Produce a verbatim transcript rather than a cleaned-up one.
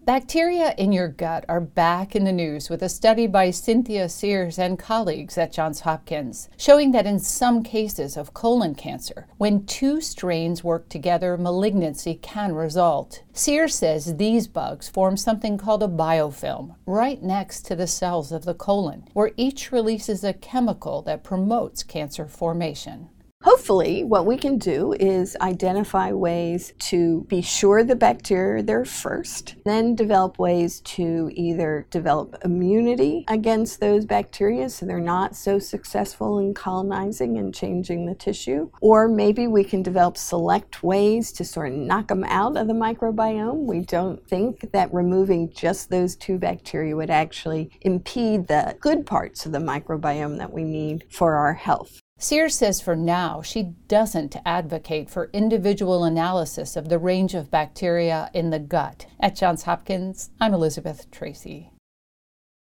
Bacteria in your gut are back in the news with a study by Cynthia Sears and colleagues at Johns Hopkins, showing that in some cases of colon cancer, when two strains work together, malignancy can result. Sears says these bugs form something called a biofilm right next to the cells of the colon, where each releases a chemical that promotes cancer formation. Hopefully, what we can do is identify ways to be sure the bacteria are there first, then develop ways to either develop immunity against those bacteria so they're not so successful in colonizing and changing the tissue, or maybe we can develop select ways to sort of knock them out of the microbiome. We don't think that removing just those two bacteria would actually impede the good parts of the microbiome that we need for our health. Sears says for now, she doesn't advocate for individual analysis of the range of bacteria in the gut. At Johns Hopkins, I'm Elizabeth Tracy.